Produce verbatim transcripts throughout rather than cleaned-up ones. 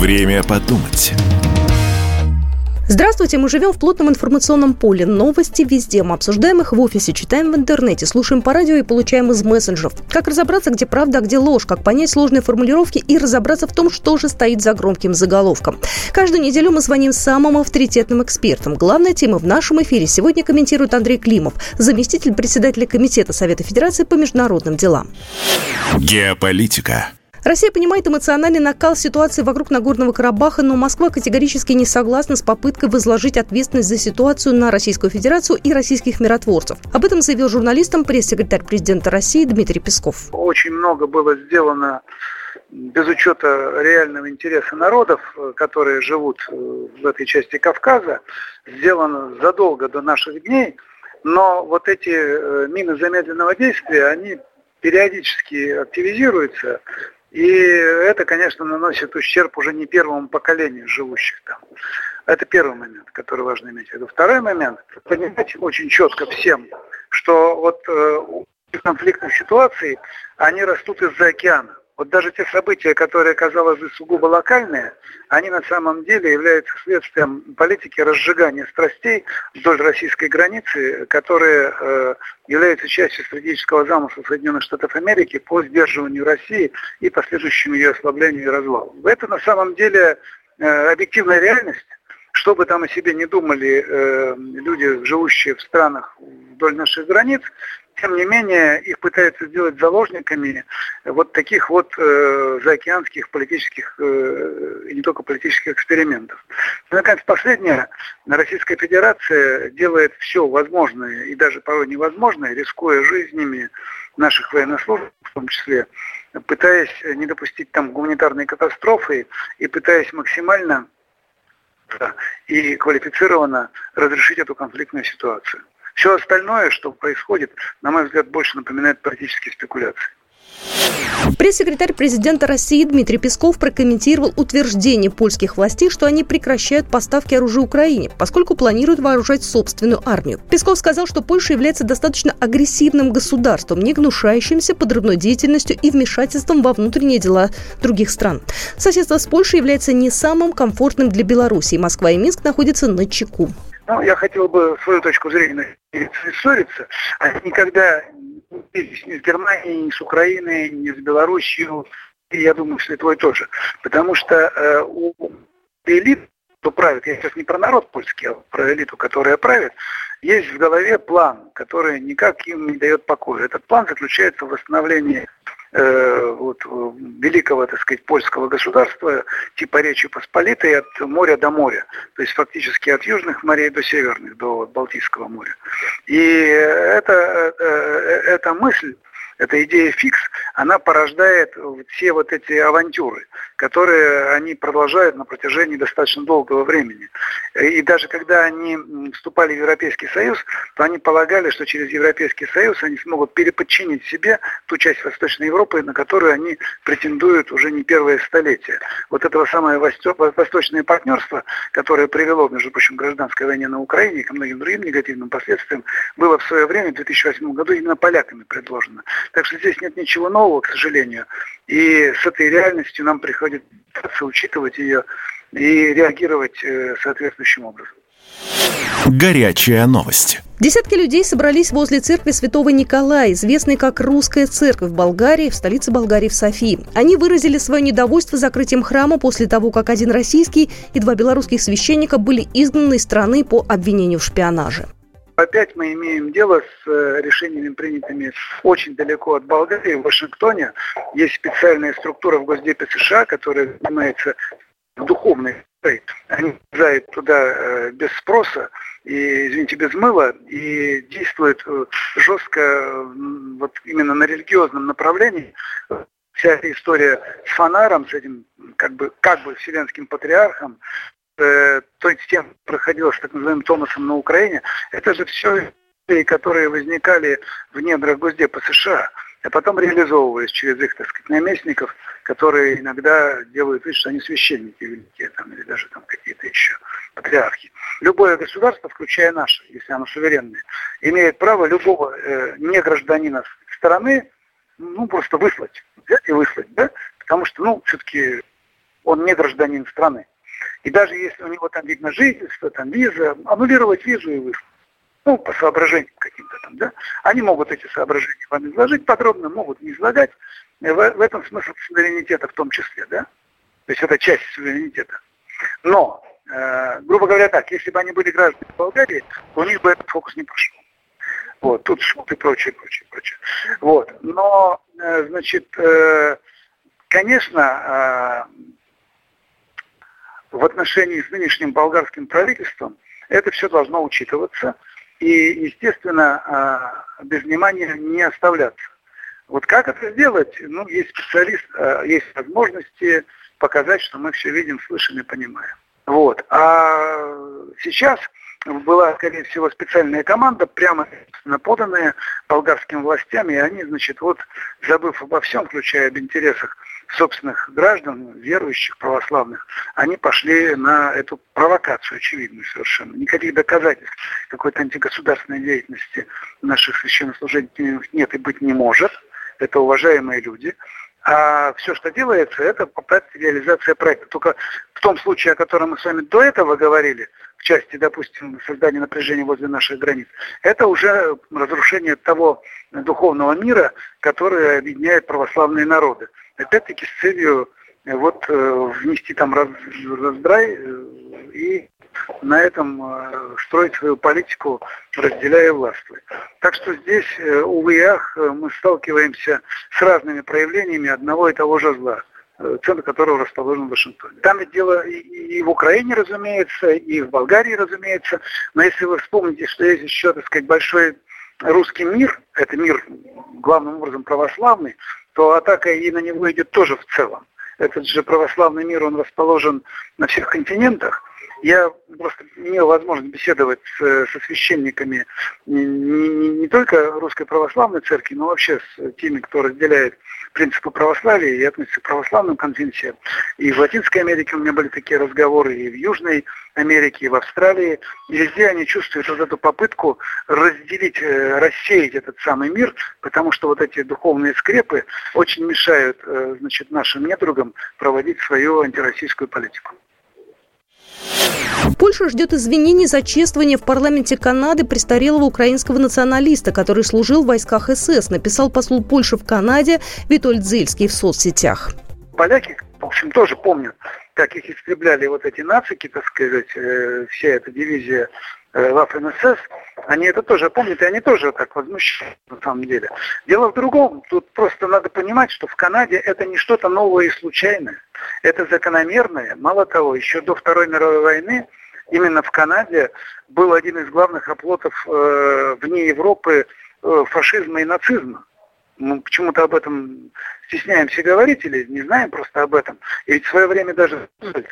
Время подумать. Здравствуйте, мы живем в плотном информационном поле. Новости везде. Мы обсуждаем их в офисе, читаем в интернете, слушаем по радио и получаем из мессенджеров. Как разобраться, где правда, а где ложь, как понять сложные формулировки и разобраться в том, что же стоит за громким заголовком. Каждую неделю мы звоним самым авторитетным экспертам. Главная тема в нашем эфире сегодня комментирует Андрей Климов, заместитель председателя Комитета Совета Федерации по международным делам. Геополитика. Россия понимает эмоциональный накал ситуации вокруг Нагорного Карабаха, но Москва категорически не согласна с попыткой возложить ответственность за ситуацию на Российскую Федерацию и российских миротворцев. Об этом заявил журналистам пресс-секретарь президента России Дмитрий Песков. Очень много было сделано без учета реального интереса народов, которые живут в этой части Кавказа, сделано задолго до наших дней, но вот эти мины замедленного действия, они периодически активизируются. И это, конечно, наносит ущерб уже не первому поколению живущих там. Это первый момент, который важно иметь в виду. Второй момент, понимать очень четко всем, что вот э, конфликтных ситуаций, они растут из-за океана. Вот даже те события, которые, казалось бы, сугубо локальные, они на самом деле являются следствием политики разжигания страстей вдоль российской границы, которые э, являются частью стратегического замысла Соединенных Штатов Америки по сдерживанию России и последующему ее ослаблению и развалу. Это на самом деле э, объективная реальность. Что бы там о себе не думали э, люди, живущие в странах вдоль наших границ, тем не менее, их пытаются сделать заложниками вот таких вот э, заокеанских политических э, и не только политических экспериментов. И, наконец, последнее. Российская Федерация делает все возможное и даже порой невозможное, рискуя жизнями наших военнослужащих, в том числе, пытаясь не допустить там гуманитарной катастрофы и пытаясь максимально и квалифицированно разрешить эту конфликтную ситуацию. Все остальное, что происходит, на мой взгляд, больше напоминает политические спекуляции. Пресс-секретарь президента России Дмитрий Песков прокомментировал утверждение польских властей, что они прекращают поставки оружия Украине, поскольку планируют вооружать собственную армию. Песков сказал, что Польша является достаточно агрессивным государством, не гнушающимся подрывной деятельностью и вмешательством во внутренние дела других стран. Соседство с Польшей является не самым комфортным для Беларуси. Москва и Минск находятся начеку. Ну, я хотел бы свою точку зрения не ссориться. Они никогда не виделись ни с Германией, ни с Украиной, ни с Белоруссией, и я думаю, что и твой тоже. Потому что э, у элит, кто правит, я сейчас не про народ польский, а про элиту, которая правит, есть в голове план, который никак им не дает покоя. Этот план заключается в восстановлении э, вот, великого, так сказать, польского государства, типа Речи Посполитой, от моря до моря. То есть фактически от южных морей до северных, до Балтийского моря. И эта, эта мысль, эта идея фикс, она порождает все вот эти авантюры, которые они продолжают на протяжении достаточно долгого времени. И даже когда они вступали в Европейский Союз, то они полагали, что через Европейский Союз они смогут переподчинить себе ту часть Восточной Европы, на которую они претендуют уже не первое столетие. Вот этого самое восточное партнерство, которое привело, между прочим, к гражданской войне на Украине и ко многим другим негативным последствиям, было в свое время, в две тысячи восьмом году, именно поляками предложено. Так что здесь нет ничего нового, к сожалению. И с этой реальностью нам приходится учитывать ее и реагировать э, соответствующим образом. Горячая новость. Десятки людей собрались возле церкви Святого Николая, известной как Русская церковь в Болгарии, в столице Болгарии, в Софии. Они выразили свое недовольство закрытием храма после того, как один российский и два белорусских священника были изгнаны из страны по обвинению в шпионаже. Опять мы имеем дело с решениями, принятыми очень далеко от Болгарии, в Вашингтоне. Есть специальная структура в Госдепе США, которая занимается духовной. Они приезжают туда без спроса, и, извините, без мыла, и действуют жестко вот именно на религиозном направлении. Вся эта история с Фонаром, с этим как бы, как бы вселенским патриархом, то есть тем проходило с так называемым Томасом на Украине, это же все идеи, которые возникали в недрах Госдепа США, а потом реализовывались через их, так сказать, наместников, которые иногда делают вид, что они священники великие, там, или даже там какие-то еще патриархи. Любое государство, включая наше, если оно суверенное, имеет право любого э, негражданина страны, ну, просто выслать, взять и выслать, да, потому что, ну, все-таки он не гражданин страны. И даже если у него там вид на жительство, там виза, аннулировать визу и выслать. Ну, по соображениям каким-то там, да. Они могут эти соображения вам изложить подробно, могут не излагать. В, в этом смысл суверенитета в том числе, да. То есть это часть суверенитета. Но, э, грубо говоря так, если бы они были гражданами Болгарии, то у них бы этот фокус не прошел. Вот, тут суд и прочее, прочее, прочее. Вот, но, э, значит, э, конечно, э, в отношении с нынешним болгарским правительством это все должно учитываться и, естественно, э, без внимания не оставляться. Вот как это сделать? Ну, есть специалист, э, есть возможности показать, что мы все видим, слышим и понимаем. Вот. А сейчас была, скорее всего, специальная команда, прямо поданная болгарским властям, и они, значит, вот, забыв обо всем, включая об интересах собственных граждан, верующих, православных, они пошли на эту провокацию очевидную совершенно. Никаких доказательств какой-то антигосударственной деятельности наших священнослужителей нет и быть не может. Это уважаемые люди. А все, что делается, это попытка реализация проекта. Только в том случае, о котором мы с вами до этого говорили, в части, допустим, создания напряжения возле наших границ, это уже разрушение того духовного мира, который объединяет православные народы. Опять-таки с целью вот внести там раздрай и на этом строить свою политику, разделяя властвуя. Так что здесь, увы и ах, мы сталкиваемся с разными проявлениями одного и того же зла, центр которого расположен в Вашингтоне. Там ведь дело и в Украине, разумеется, и в Болгарии, разумеется, но если вы вспомните, что есть еще, так сказать, большой русский мир, это мир главным образом православный, то атака и на него идет тоже в целом. Этот же православный мир, он расположен на всех континентах. Я просто имел возможность беседовать с, со священниками не, не, не только Русской Православной Церкви, но вообще с теми, кто разделяет принципы православия и относится к православным конфессиям. И в Латинской Америке у меня были такие разговоры, и в Южной Америке, и в Австралии. И везде они чувствуют вот эту попытку разделить, рассеять этот самый мир, потому что вот эти духовные скрепы очень мешают, значит, нашим недругам проводить свою антироссийскую политику. Польша ждет извинений за чествование в парламенте Канады престарелого украинского националиста, который служил в войсках эс эс, написал посол Польши в Канаде Витольд Зельский в соцсетях. Поляки, в общем, тоже помнят, как их истребляли вот эти нацики, так сказать, вся эта дивизия Waffen эс эс, они это тоже помнят, и они тоже так возмущаются на самом деле. Дело в другом, тут просто надо понимать, что в Канаде это не что-то новое и случайное, это закономерное. Мало того, еще до Второй мировой войны именно в Канаде был один из главных оплотов э, вне Европы э, фашизма и нацизма. Мы почему-то об этом стесняемся говорить или не знаем просто об этом. И ведь в свое время даже,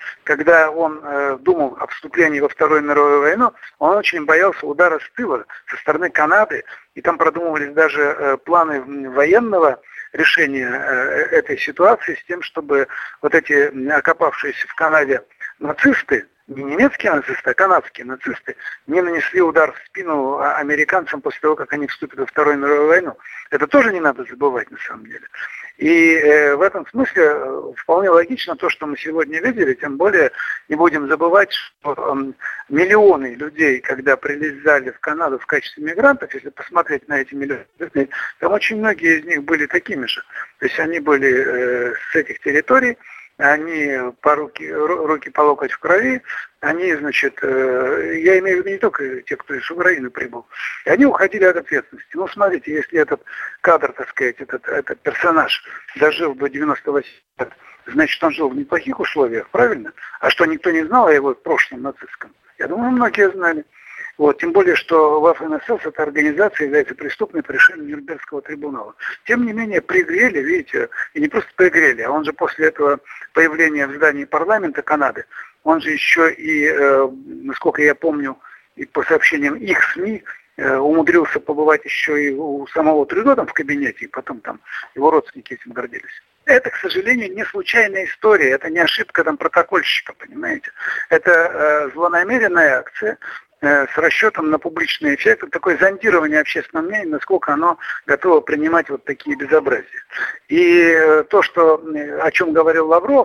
когда он э, думал о вступлении во Вторую мировую войну, он очень боялся удара с тыла со стороны Канады. И там продумывались даже э, планы военного решения э, этой ситуации с тем, чтобы вот эти окопавшиеся в Канаде нацисты, не немецкие нацисты, а канадские нацисты, не нанесли удар в спину американцам после того, как они вступят во Вторую мировую войну. Это тоже не надо забывать на самом деле. И э, в этом смысле э, вполне логично то, что мы сегодня видели, тем более не будем забывать, что э, миллионы людей, когда прилезали в Канаду в качестве мигрантов, если посмотреть на эти миллионы людей, там очень многие из них были такими же. То есть они были э, с этих территорий, они по руки, руки по локоть в крови, они, значит, э, я имею в виду не только те, кто из Украины прибыл, и они уходили от ответственности. Ну, смотрите, если этот кадр, так сказать, этот, этот персонаж дожил до девяноста восьми лет, значит, он жил в неплохих условиях, правильно? А что, никто не знал о его прошлом нацистском? Я думаю, многие знали. Вот, тем более, что Waffen эс эс, эта организация, является преступной по решению Нюрнбергского трибунала. Тем не менее, пригрели, видите, и не просто пригрели, а он же после этого появления в здании парламента Канады, он же еще и, э, насколько я помню, и по сообщениям их СМИ, э, умудрился побывать еще и у самого Трюдо там в кабинете, и потом там его родственники этим гордились. Это, к сожалению, не случайная история, это не ошибка там протокольщика, понимаете. Это э, злонамеренная акция, с расчетом на публичный эффект, такое зондирование общественного мнения, насколько оно готово принимать вот такие безобразия. И то, что, о чем говорил Лавров,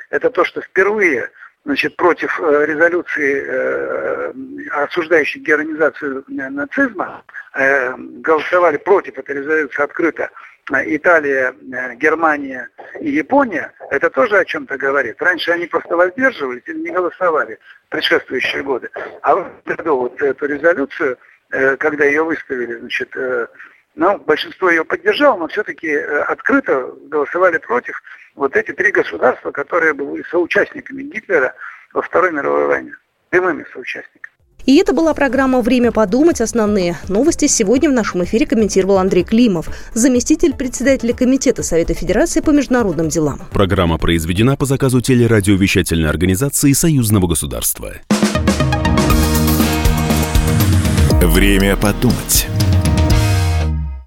это то, что впервые, значит, против э, резолюции, э, осуждающей героинизацию нацизма, э, голосовали против этой резолюции открыто Италия, Германия и Япония, это тоже о чем-то говорит. Раньше они просто воздерживались или не голосовали в предшествующие годы. А в этом году вот эту резолюцию, когда ее выставили, значит, ну, большинство ее поддержало, но все-таки открыто голосовали против вот эти три государства, которые были соучастниками Гитлера во Второй мировой войне, прямыми соучастниками. И это была программа «Время подумать». Основные новости сегодня в нашем эфире комментировал Андрей Климов, заместитель председателя Комитета Совета Федерации по международным делам. Программа произведена по заказу телерадиовещательной организации Союзного государства. Время подумать.